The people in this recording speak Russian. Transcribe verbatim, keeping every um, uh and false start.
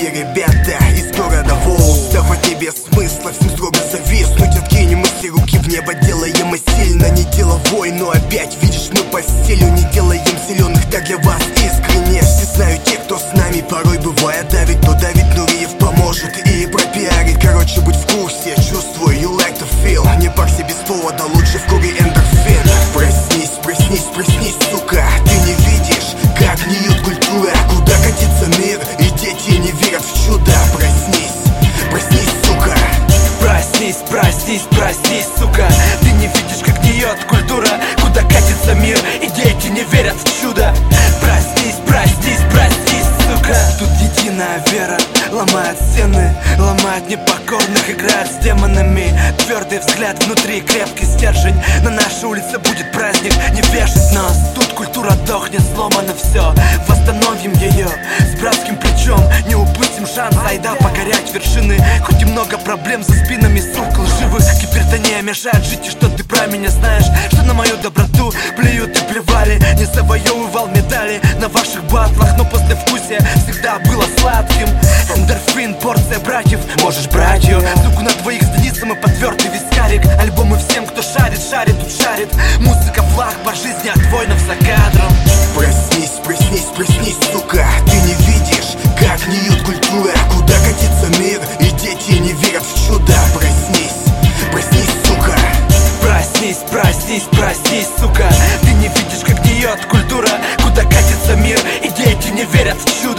мы, ребята, из города Волос. Давать не без смысла, всем строго зависнуть. Откинем мы все руки в небо, делаем мы сильно. Не деловой, но опять, видишь, мы по стилю не делаем зеленых, так для вас искренне. Все знают те, кто с нами, порой бывает давит, но Давид Нуриев поможет и пропиарит. Короче, будь в курсе, чувствую, you like to feel. Не парься без повода, лучше в круге эндорфин. Проснись, проснись, проснись, сука. Ты не видишь, как гниет культура, куда катится мир, и дети не верят в чудо. Проснись, проснись, сука. Проснись, проснись, проснись, сука. Ты не видишь, как гниет культура, куда катится мир, и дети не верят в чудо. Проснись, проснись, проснись, сука. Тут единая вера ломает стены, ломает непокорных, играет с демонами. Твердый взгляд внутри, крепкий стержень. На нашей улице будет праздник, не вешать нас. Тут культура дохнет, сломано все. Восстановим ее с братским плечом. Не упустим шанс, айда покорять вершины. Хоть и много проблем за спинами, сук лживых. Гипертония мешает жить, и что ты про меня знаешь? Что на мою доброту плюют и плевали. Не завоевывал медали на ваших батлах, но послевкусие всегда было сладким. Эндорфин, порция братьев, можешь брать ее. Суку на двоих с Денисом и подвертый вискарик. Альбомы всем, кто шарит, шарит, тут шарит. Музыка, флаг по жизни от воинов за кадром. Проснись, проснись, проснись, сука. Ты не видишь, как гниет культура, куда катится мир, и дети не верят в чудо. Проснись, проснись, сука. Проснись, проснись, проснись, сука. Ты не видишь, как гниет культура, куда катится мир, и дети не верят в чудо.